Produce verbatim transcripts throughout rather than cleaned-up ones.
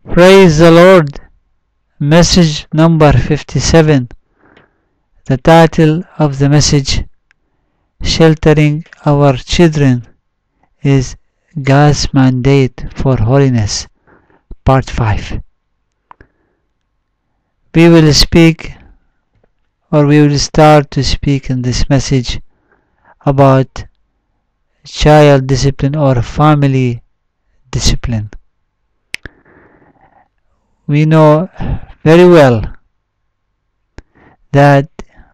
Praise the Lord. Message number fifty-seven. The title of the message, Sheltering Our Children, is God's Mandate for Holiness, Part five. We will speak, or we will start to speak in this message about child discipline or family discipline. We know very well that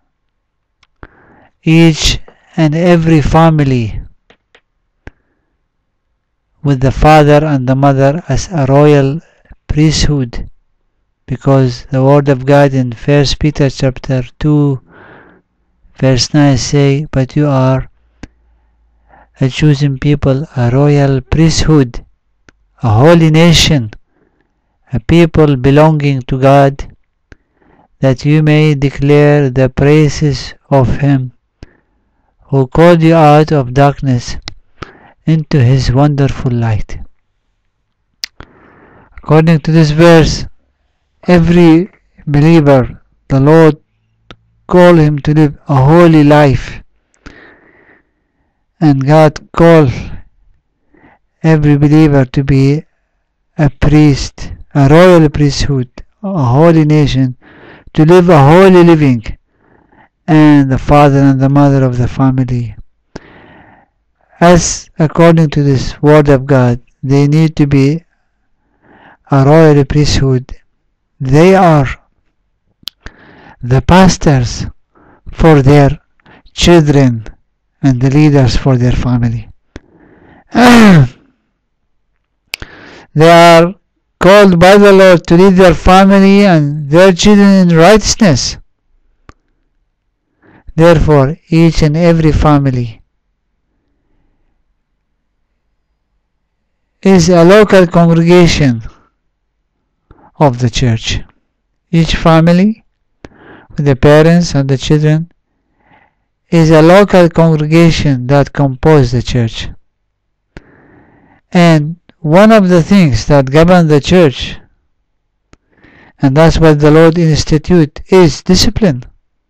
each and every family with the father and the mother as a royal priesthood, because the word of God in First Peter chapter two verse nine say, but you are a chosen people, a royal priesthood, a holy nation, a people belonging to God, that you may declare the praises of Him who called you out of darkness into His wonderful light. According to this verse, every believer, the Lord called him to live a holy life, and God called every believer to be a priest, a royal priesthood, a holy nation, to live a holy living, and the father and the mother of the family, as according to this word of God, they need to be a royal priesthood. They are the pastors for their children and the leaders for their family. They are called by the Lord to lead their family and their children in righteousness. Therefore, each and every family is a local congregation of the church. Each family, with the parents and the children, is a local congregation that compose the church. And one of the things that govern the church, and that's what the Lord institute, is discipline.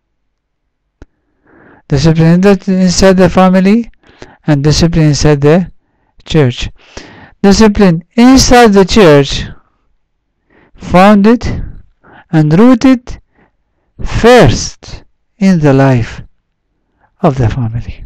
Discipline inside the family and discipline inside the church. Discipline inside the church, founded and rooted first in the life of the family.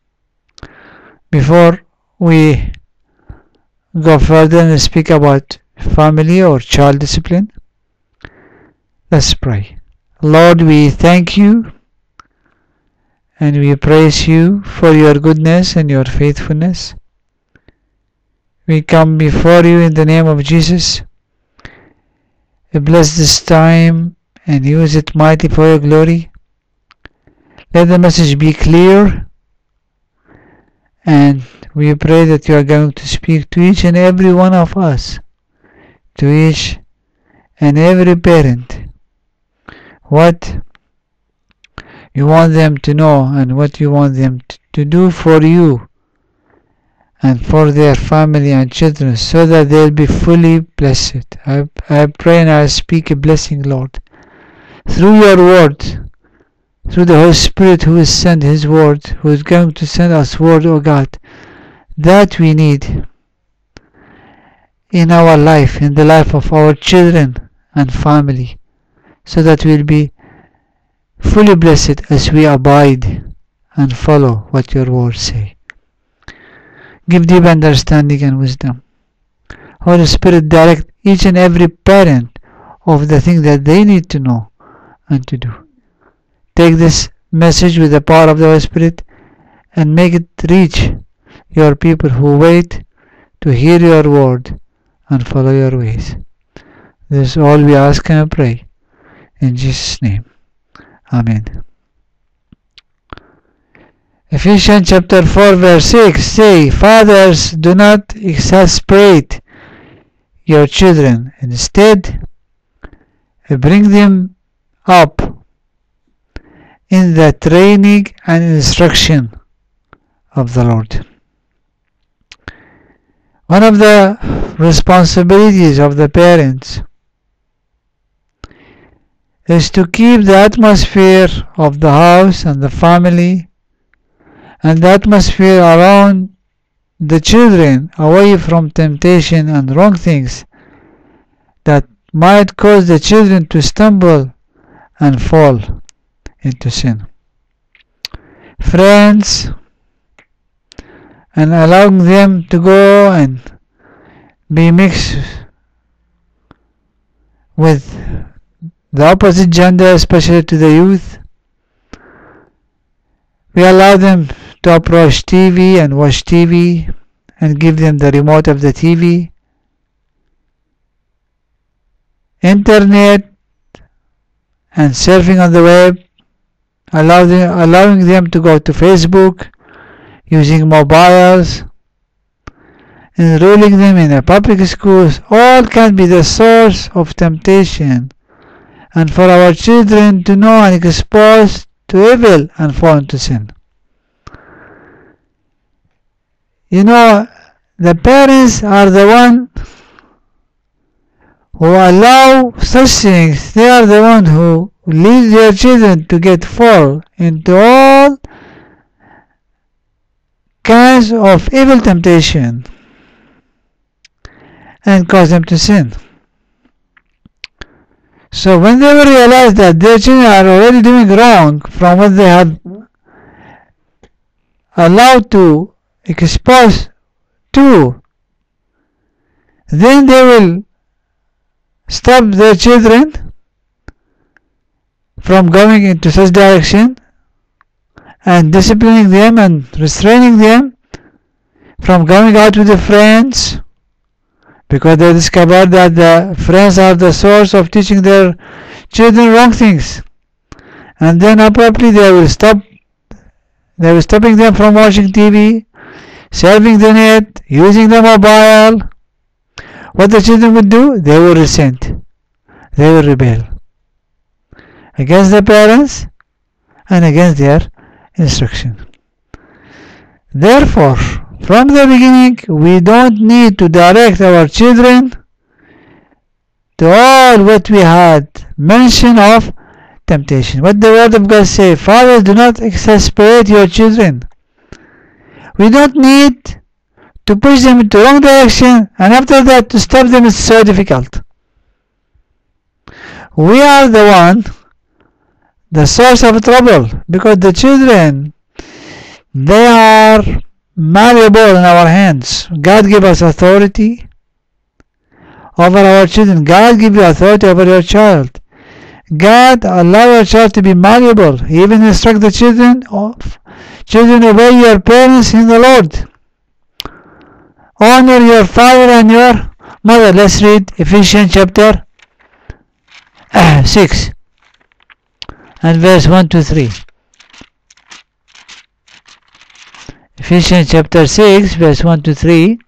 Before we go further and speak about family or child discipline, let's pray. Lord, we thank you and we praise you for your goodness and your faithfulness. We come before you in the name of Jesus. Bless this time and use it mighty for your glory. Let the message be clear, and we pray that you are going to speak to each and every one of us, to each and every parent, what you want them to know and what you want them to do for you and for their family and children, so that they'll be fully blessed. I, I pray and I speak a blessing, Lord, through your word, through the Holy Spirit who has sent His word, who is going to send us word, O God, that we need in our life, in the life of our children and family, so that we'll be fully blessed as we abide and follow what your words say. Give deep understanding and wisdom. Holy Spirit, direct each and every parent of the thing that they need to know and to do. Take this message with the power of the Holy Spirit and make it reach your people who wait to hear your word and follow your ways. This is all we ask and pray. In Jesus' name. Amen. Ephesians chapter four verse six say, fathers, do not exasperate your children. Instead, bring them up in the training and instruction of the Lord. One of the responsibilities of the parents is to keep the atmosphere of the house and the family and the atmosphere around the children away from temptation and wrong things that might cause the children to stumble and fall into sin. Friends, and allowing them to go and be mixed with the opposite gender, especially to the youth. We allow them to approach T V and watch T V and give them the remote of the T V. Internet and surfing on the web, allow them, allowing them to go to Facebook, using mobiles, enrolling them in a public schools, all can be the source of temptation, and for our children to know and expose to evil and fall into sin. You know, the parents are the one who allow such things. They are the one who lead their children to get fall into all kinds of evil temptation and cause them to sin. So when they will realize that their children are already doing wrong from what they have allowed to expose to, then they will stop their children from going into such direction and disciplining them and restraining them from going out with the friends, because they discovered that the friends are the source of teaching their children wrong things, and then abruptly they will stop they will stopping them from watching T V, surfing the net, using the mobile. What the children will do? They will resent, they will rebel against the parents and against their instruction. Therefore, from the beginning, we don't need to direct our children to all what we had mentioned of temptation. What the Word of God says, fathers, do not exasperate your children. We don't need to push them into the wrong direction, and after that to stop them is so difficult. We are the one, the source of trouble, because the children, they are malleable in our hands. God gave us authority over our children. God give you authority over your child. God allow your child to be malleable. He even instruct the children of children, obey your parents in the Lord. Honor your father and your mother. Let's read Ephesians chapter uh, six and verse one to three. Ephesians chapter six, verse one to three.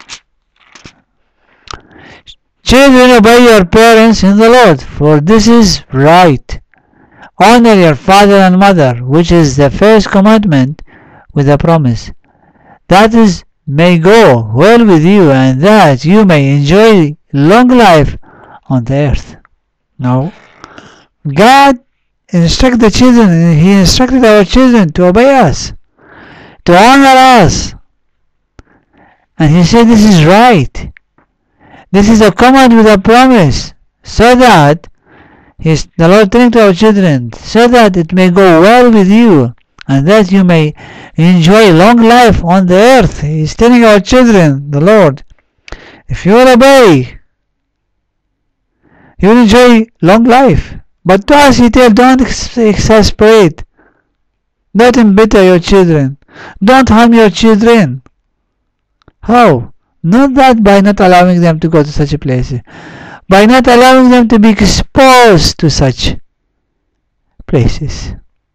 Children, obey your parents in the Lord, for this is right. Honor your father and mother, which is the first commandment with a promise, that is may go well with you, and that you may enjoy long life on the earth. Now, God instructed the children, He instructed our children to obey us, to honor us. And He said this is right. This is a command with a promise, so that He's the Lord telling to our children, so that it may go well with you, and that you may enjoy long life on the earth. He's telling our children, the Lord, if you will obey, you will enjoy long life. But to us He tells, don't ex- exasperate, don't embitter your children, don't harm your children. How? Not that by not allowing them to go to such a place, by not allowing them to be exposed to such places.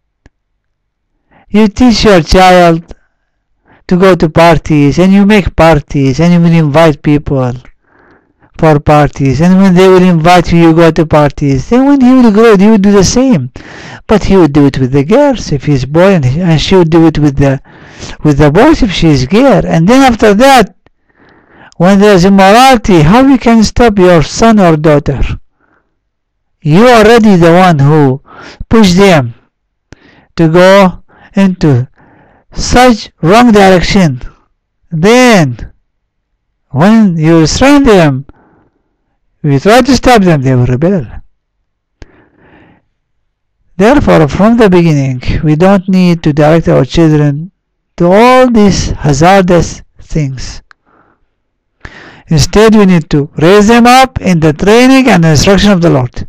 You teach your child to go to parties, and you make parties, and you will invite people for parties, and when they will invite you, you go to parties. Then when he will grow, he will do the same, but he will do it with the girls if he's boy, and, and she will do it with the with the boys if she is girl. And then after that, When there is immorality, how you can stop your son or daughter? You are already the one who pushed them to go into such wrong direction. Then, when you restrain them, you try to stop them, they will rebel. Therefore, from the beginning, we don't need to direct our children to all these hazardous things. Instead, we need to raise them up in the training and instruction of the Lord.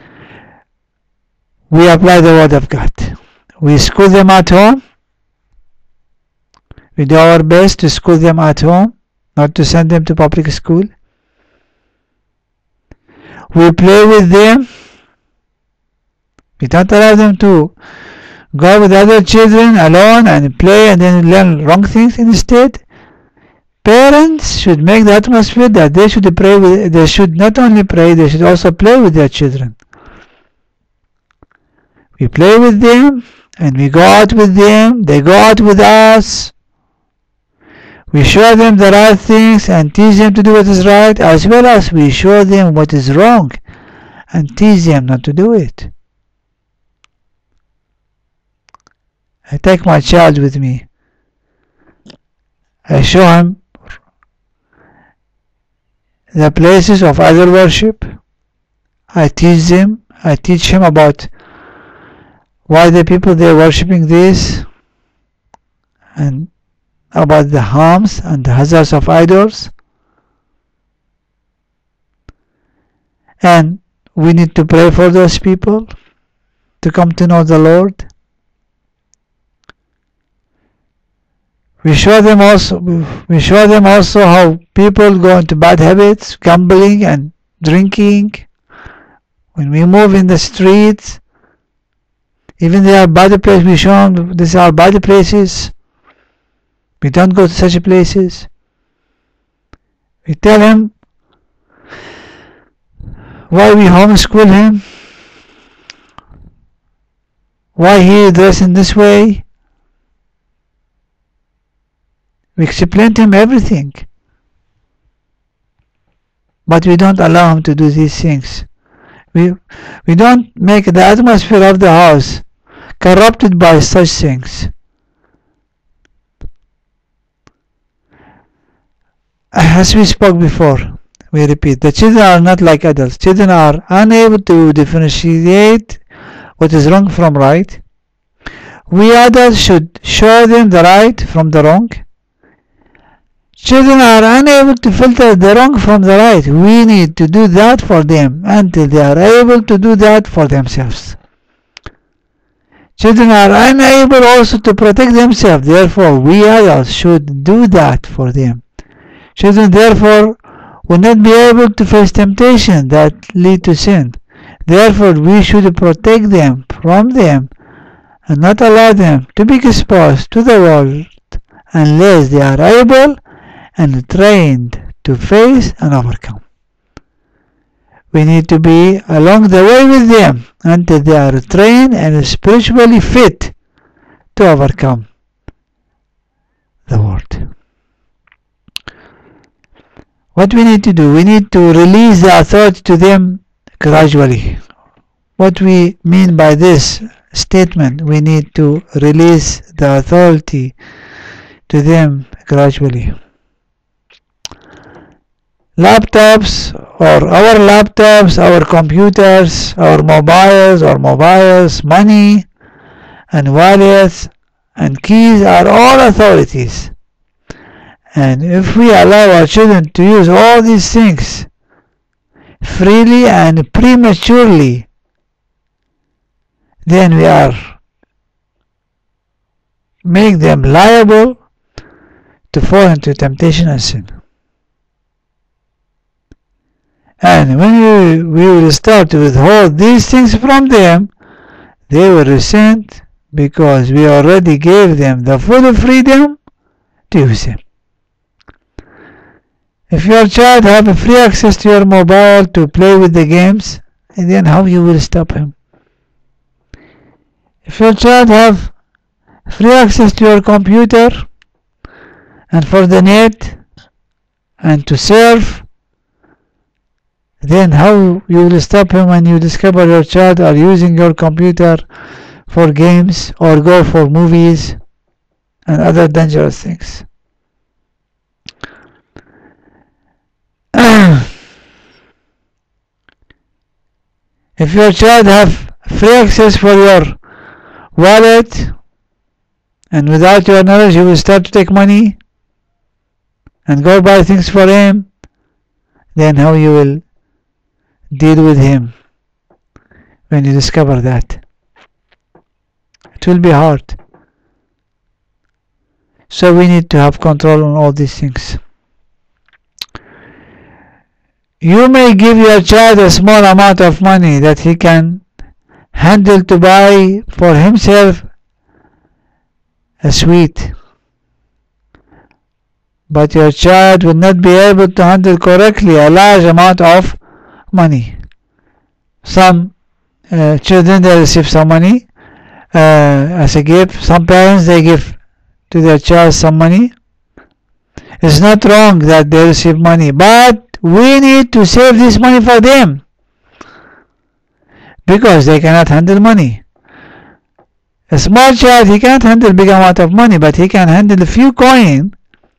We apply the Word of God. We school them at home. We do our best to school them at home, not to send them to public school. We play with them. We don't allow them to go with other children alone and play and then learn wrong things. Instead, parents should make the atmosphere that they should pray with. They should not only pray, they should also play with their children. We play with them and we go out with them. They go out with us. We show them the right things and teach them to do what is right, as well as we show them what is wrong and teach them not to do it. I take my child with me. I show him the places of idol worship. I teach them. I teach him about why the people they are worshipping this, and about the harms and the hazards of idols. And we need to pray for those people to come to know the Lord. We show them also we show them also how people go into bad habits, gambling and drinking. When we move in the streets, even they are bad places, we show them these are bad places. We don't go to such places. We tell him why we homeschool him, why he dressed in this way. We explain to him everything. But we don't allow him to do these things. We, we don't make the atmosphere of the house corrupted by such things. As we spoke before, we repeat, the children are not like adults. Children are unable to differentiate what is wrong from right. We adults should show them the right from the wrong. Children are unable to filter the wrong from the right. We need to do that for them until they are able to do that for themselves. Children are unable also to protect themselves. Therefore, we adults should do that for them. Children, therefore, will not be able to face temptation that lead to sin. Therefore, we should protect them from them and not allow them to be exposed to the world unless they are able and trained to face and overcome. We need to be along the way with them until they are trained and spiritually fit to overcome the world. What we need to do, we need to release the authority to them gradually. What we mean by this statement, we need to release the authority to them gradually. Laptops, or our laptops, our computers, our mobiles, or mobiles, money, and wallets, and keys are all authorities. And if we allow our children to use all these things freely and prematurely, then we are make them liable to fall into temptation and sin. And when we, we will start to withhold these things from them, they will resent because we already gave them the full freedom to use them. If your child have a free access to your mobile to play with the games, then how you will stop him? If your child have free access to your computer and for the net and to serve, then how you will stop him when you discover your child are using your computer for games or go for movies and other dangerous things? If your child have free access for your wallet and without your knowledge you will start to take money and go buy things for him, then how you will deal with him when you discover that? It will be hard. So we need to have control on all these things. You may give your child a small amount of money that he can handle to buy for himself a sweet, but your child will not be able to handle correctly a large amount of money. Some uh, children, they receive some money uh, as a gift. Some parents, they give to their child some money. It's not wrong that they receive money, but we need to save this money for them because they cannot handle money. A small child, he can't handle big amount of money, but he can handle a few coins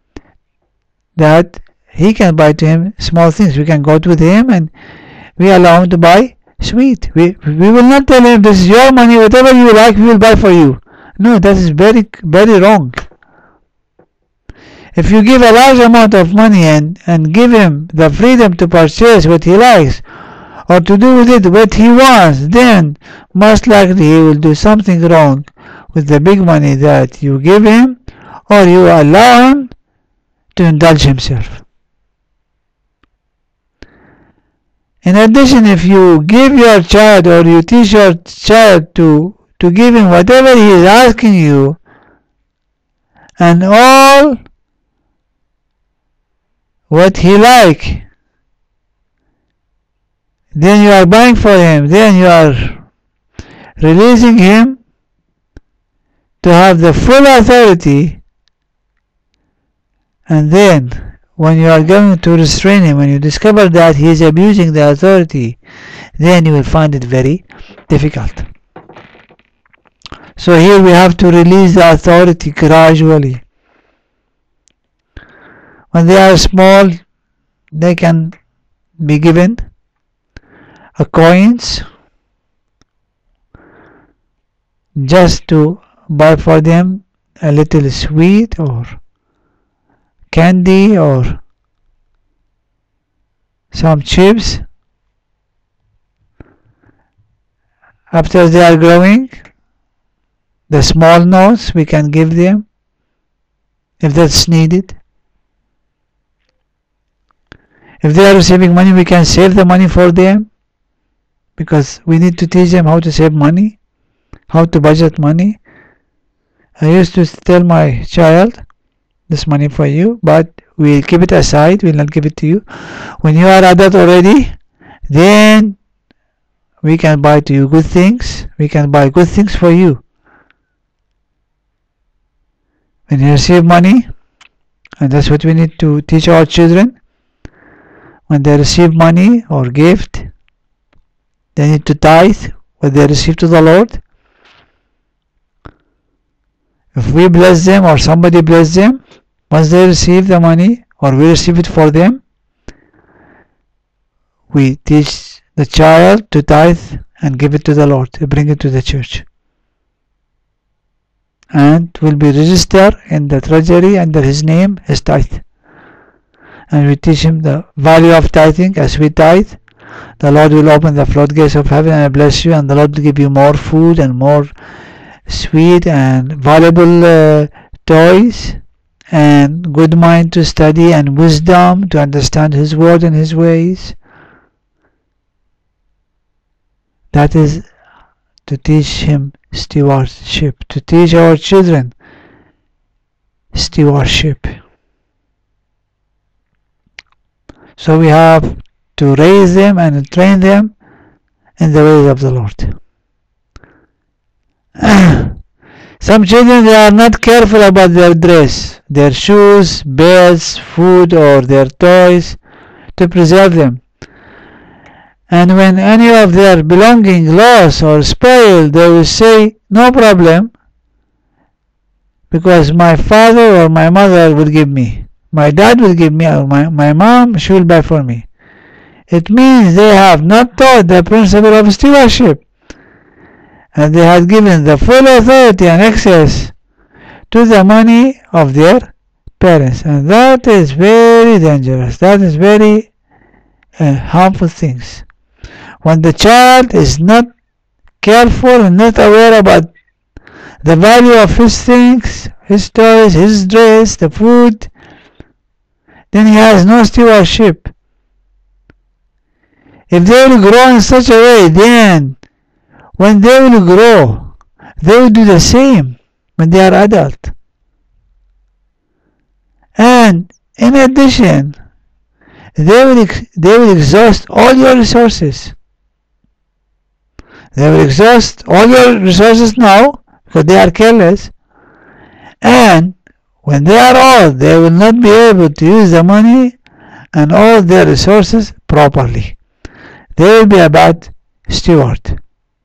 that he can buy to him small things. We can go with him and we allow him to buy sweet. We, we will not tell him this is your money, whatever you like we will buy for you. No, that is very, very wrong. If you give a large amount of money and, and give him the freedom to purchase what he likes or to do with it what he wants, then most likely he will do something wrong with the big money that you give him, or you allow him to indulge himself. In addition, if you give your child or you teach your child to, to give him whatever he is asking you, and all what he like, then you are buying for him, then you are releasing him to have the full authority, and then when you are going to restrain him, when you discover that he is abusing the authority, then you will find it very difficult. So here we have to release the authority gradually. When they are small, they can be given a coins just to buy for them a little sweet or candy or some chips. After they are growing, the small notes we can give them if that's needed. If they are receiving money, we can save the money for them, because we need to teach them how to save money, how to budget money. I used to tell my child, this money for you, but we'll keep it aside, we'll not give it to you. When you are adult already, then we can buy to you good things, we can buy good things for you. When you receive money, and that's what we need to teach our children, when they receive money or gift, they need to tithe what they receive to the Lord. If we bless them or somebody bless them, once they receive the money or we receive it for them, we teach the child to tithe and give it to the Lord, to bring it to the church, and will be registered in the treasury under his name as tithe. And we teach him the value of tithing. As we tithe, the Lord will open the floodgates of heaven and bless you, and the Lord will give you more food and more sweet and valuable uh, toys and good mind to study and wisdom to understand his word and his ways. That is to teach him stewardship, to teach our children stewardship. So we have to raise them and train them in the ways of the Lord. Some children, they are not careful about their dress, their shoes, beds, food, or their toys to preserve them. And when any of their belongings lost or spoiled, they will say, no problem, because my father or my mother will give me. My dad will give me, or my, my mom, she will buy for me. It means they have not taught the principle of stewardship, and they have given the full authority and access to the money of their parents. And that is very dangerous. That is very uh, harmful things. When the child is not careful and not aware about the value of his things, his toys, his dress, the food, then he has no stewardship. If they will grow in such a way, then when they will grow, they will do the same when they are adult. And in addition, they will, ex- they will exhaust all your resources. They will exhaust all your resources now because they are careless. And when they are old, they will not be able to use the money and all their resources properly. They will be a bad steward.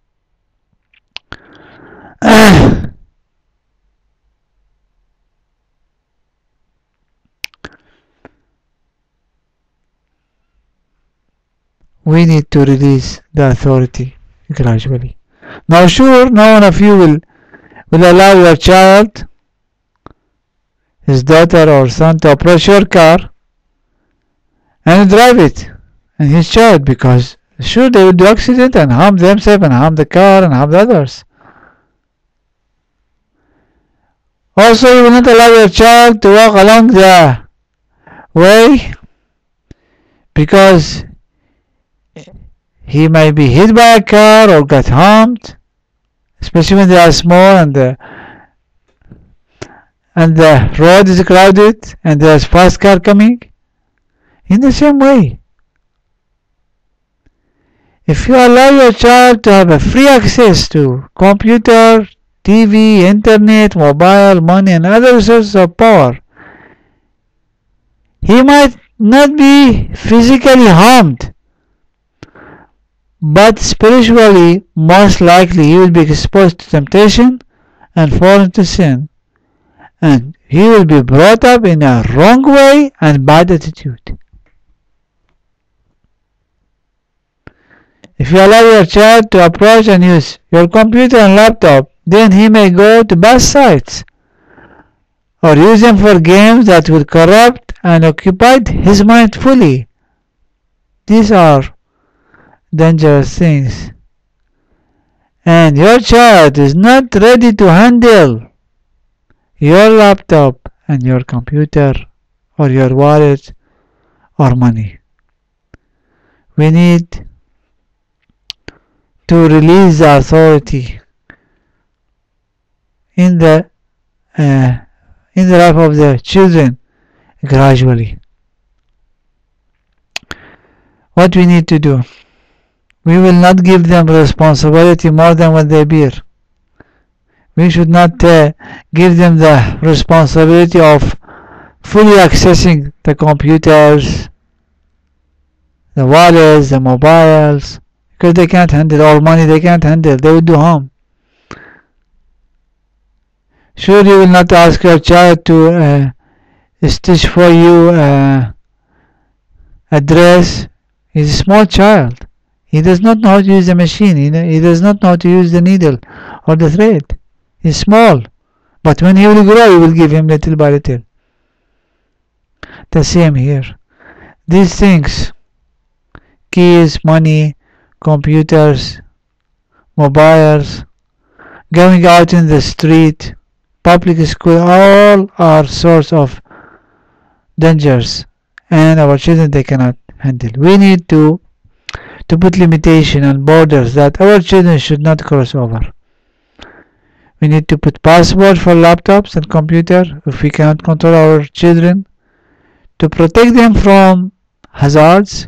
We need to release the authority gradually. Now sure, no one of you will, will allow your child, his daughter or son, to approach your car and drive it, and his child, because sure they will do accident and harm themselves and harm the car and harm the others. Also, you will not allow your child to walk along the way because he might be hit by a car or get harmed, especially when they are small and the and the road is crowded and there's fast car coming. In the same way, if you allow your child to have a free access to computer, T V, internet, mobile, money, and other sources of power, he might not be physically harmed, but spiritually, most likely, he will be exposed to temptation and fall into sin, and he will be brought up in a wrong way and bad attitude. If you allow your child to approach and use your computer and laptop, then he may go to bad sites or use them for games that will corrupt and occupy his mind fully. These are dangerous things. And your child is not ready to handle your laptop and your computer or your wallet or money. We need to release the authority in the uh, in the life of the children gradually. What we need to do? We will not give them responsibility more than what they bear. We should not uh, give them the responsibility of fully accessing the computers, the wallets, the mobiles, because they can't handle all money. They can't handle. They will do harm. Sure, you will not ask your child to uh, stitch for you uh, a dress. He's a small child. He does not know how to use the machine. He, he does not know how to use the needle or the thread. He's small. But when he will grow, you will give him little by little. The same here. These things, keys, money, computers, mobiles, going out in the street, public school, all are source of dangers, and our children, they cannot handle. We need to to put limitation and borders that our children should not cross over. We need to put password for laptops and computer if we cannot control our children, to protect them from hazards.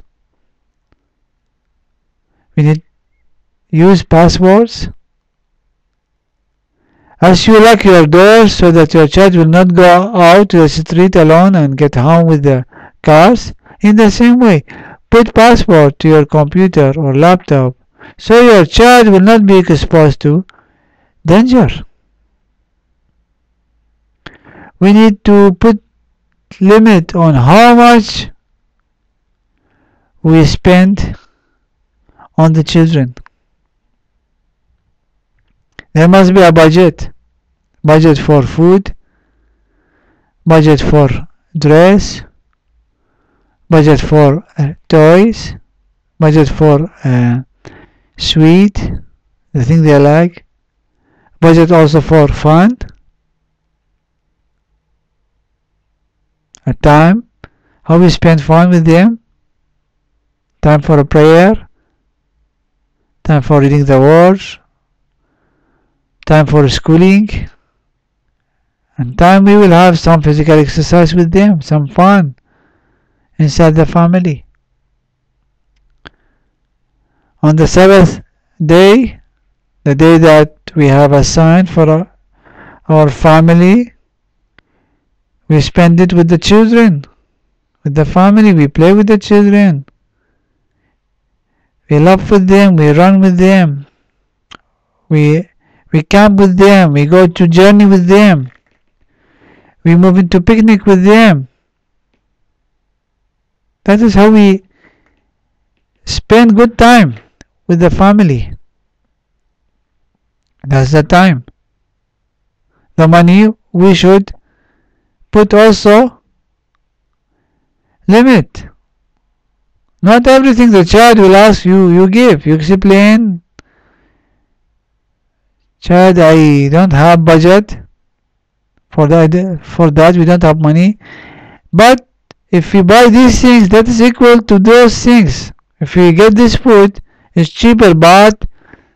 We need use passwords. As you lock your doors so that your child will not go out to the street alone and get home with the cars, in the same way, put password to your computer or laptop so your child will not be exposed to danger. We need to put limit on how much we spend on the children. There must be a budget. Budget for food, budget for dress, budget for uh, toys, budget for uh, sweet, the thing they like, budget also for fun, a time, how we spend fun with them, time for a prayer, time for reading the words, time for schooling, and time we will have some physical exercise with them, some fun inside the family. On the seventh day, the day that we have assigned for our, our family, we spend it with the children, with the family. We play with the children, we laugh with them, we run with them, we we camp with them, we go to journey with them, we move into picnic with them. That is how we spend good time with the family. That's the time. The money we should put also limit. Not everything the child will ask you, you give. You explain, child, I don't have budget for that, for that we don't have money. But if we buy these things, that is equal to those things. If we get this food, it's cheaper, but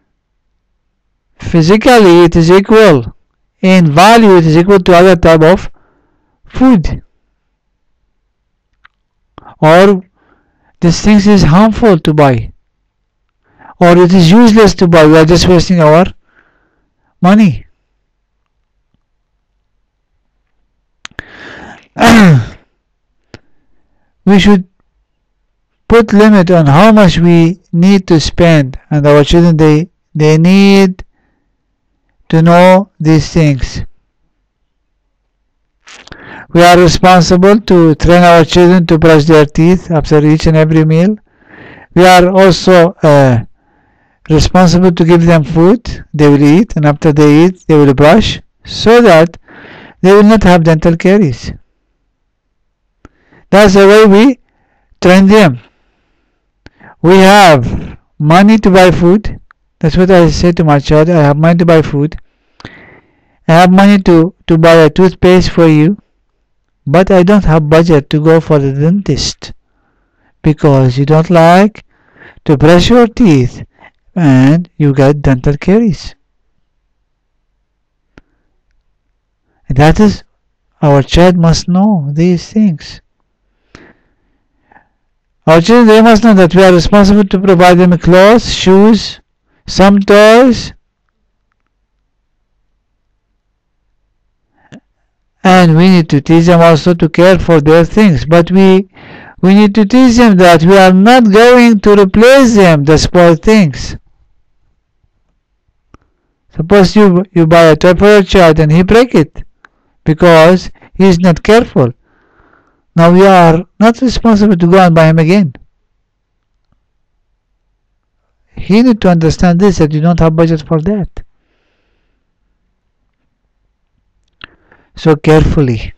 physically it is equal. In value, it is equal to other type of food. Or these things is harmful to buy. Or it is useless to buy. We are just wasting our money. We should put limit on how much we need to spend, and our children, they they need to know these things. We are responsible to train our children to brush their teeth after each and every meal. We are also uh, responsible to give them food they will eat, and after they eat they will brush, so that they will not have dental caries. That's the way we train them. We have money to buy food. That's what I say to my child. I have money to buy food. I have money to, to buy a toothpaste for you. But I don't have budget to go for the dentist, because you don't like to brush your teeth and you get dental caries. And that is, our child must know these things. Our children, they must know that we are responsible to provide them clothes, shoes, some toys, and we need to teach them also to care for their things. But we we need to teach them that we are not going to replace them, the spoiled things. Suppose you, you buy a toy for your child and he break it because he is not careful. Now we are not responsible to go and buy him again. He need to understand this, that you don't have budget for that. So carefully.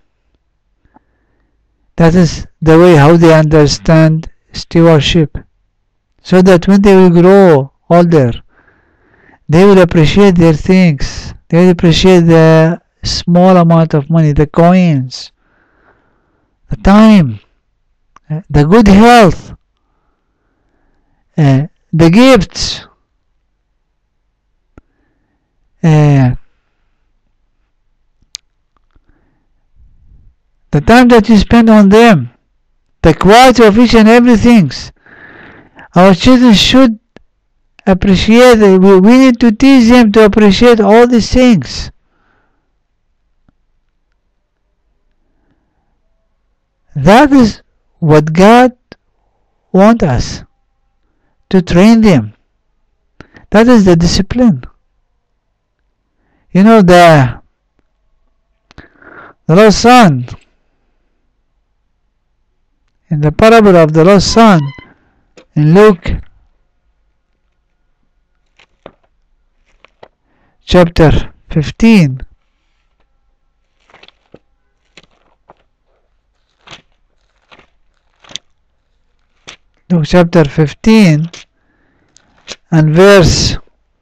That is the way how they understand stewardship. So that when they will grow older, they will appreciate their things. They will appreciate the small amount of money, the coins, the time, the good health, uh, the gifts, uh, the time that you spend on them, the quality of each and everything. Our children should appreciate it. We, we need to teach them to appreciate all these things. That is what God wants us to train them. That is the discipline. You know, the the lost son, in the parable of the lost son in Luke chapter fifteen, Luke chapter fifteen and verse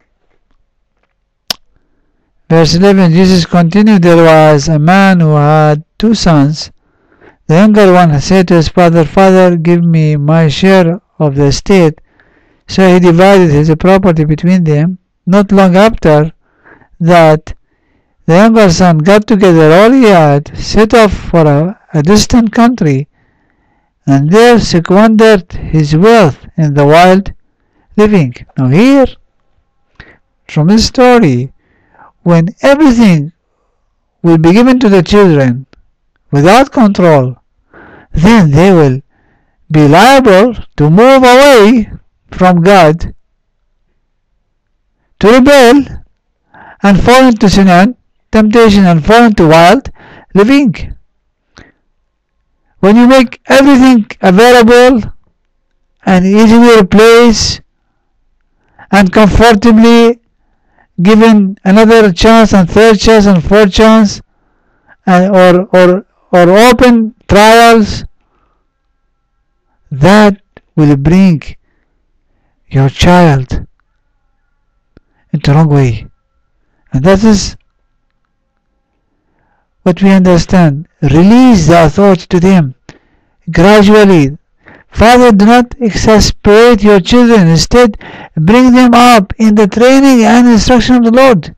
verse eleven, Jesus continued, there was a man who had two sons. The younger one said to his father, Father, give me my share of the estate. So he divided his property between them. Not long after that, the younger son got together all he had, set off for a, a distant country, and there squandered his wealth in the wild living. Now here, from this story, when everything will be given to the children without control, then they will be liable to move away from God, to rebel, and fall into sin and temptation, and fall into wild living. When you make everything available and easily replaced and comfortably given another chance and third chance and fourth chance, and or or or open trials, that will bring your child into the wrong way. And that is what we understand. Release the authority to them gradually. Father, do not exasperate your children. Instead, bring them up in the training and instruction of the Lord.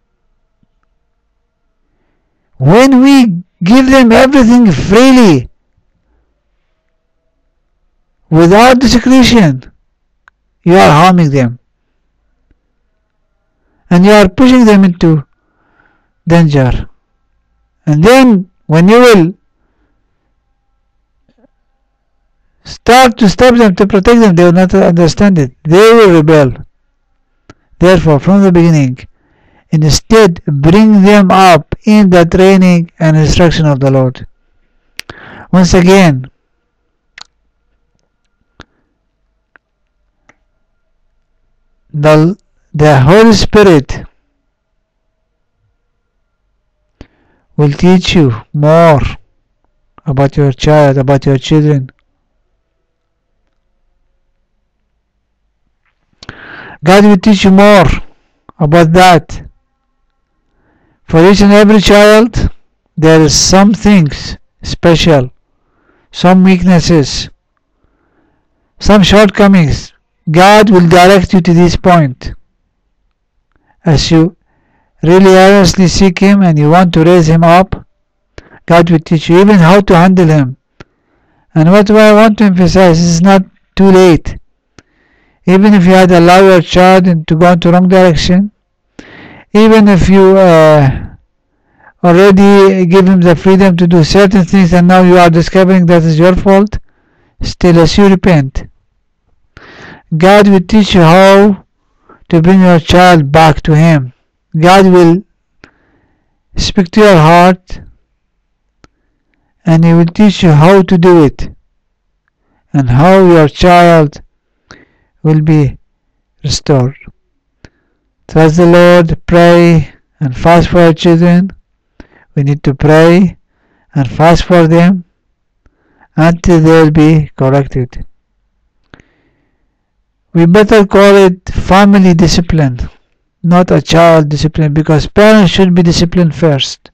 When we give them everything freely, without discretion, you are harming them. And you are pushing them into danger. And then, when you will start to stop them, to protect them, they will not understand it. They will rebel. Therefore, from the beginning, instead, bring them up in the training and instruction of the Lord. Once again, the, the Holy Spirit will teach you more about your child, about your children. God will teach you more about that. For each and every child, there is some things special, some weaknesses, some shortcomings. God will direct you to this point. As you really earnestly seek Him and you want to raise him up, God will teach you even how to handle him. And what I want to emphasize, this is not too late. Even if you had allowed your child to go into the wrong direction, even if you uh, already give him the freedom to do certain things and now you are discovering that is your fault, still as you repent, God will teach you how to bring your child back to Him. God will speak to your heart and He will teach you how to do it and how your child will be restored. Trust the Lord, pray and fast for our children. We need to pray and fast for them until they will be corrected. We better call it family discipline, not a child discipline, because parents should be disciplined first.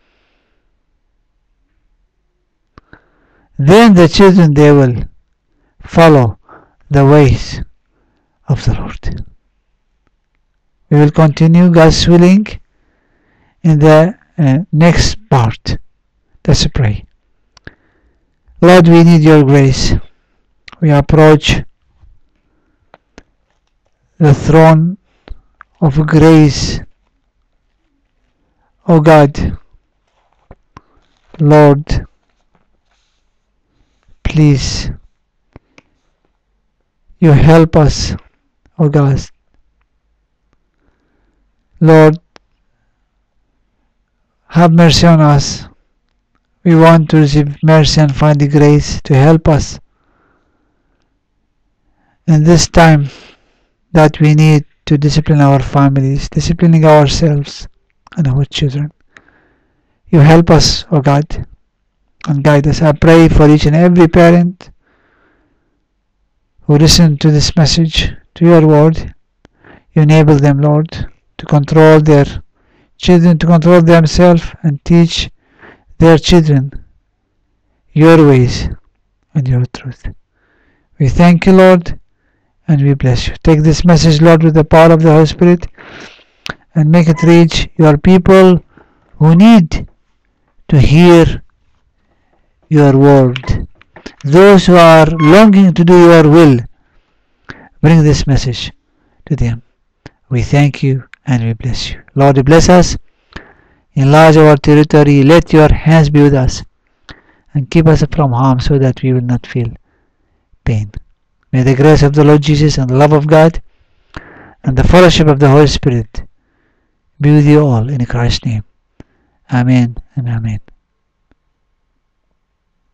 Then the children, they will follow the ways of the Lord. We will continue, God's willing, in the uh, next part. Let's pray. Lord, we need your grace. We approach the throne of grace. O God, Lord, please, you help us, O God. Lord, have mercy on us. We want to receive mercy and find the grace to help us in this time that we need to discipline our families, disciplining ourselves and our children. You help us, O God, and guide us. I pray for each and every parent who listen to this message, to your word. You enable them, Lord, to control their children, to control themselves, and teach their children your ways and your truth. We thank you, Lord, and we bless you. Take this message, Lord, with the power of the Holy Spirit, and make it reach your people who need to hear your word. Those who are longing to do your will, bring this message to them. We thank you and we bless you. Lord, bless us. Enlarge our territory. Let your hands be with us and keep us from harm so that we will not feel pain. May the grace of the Lord Jesus and the love of God and the fellowship of the Holy Spirit be with you all in Christ's name. Amen and amen.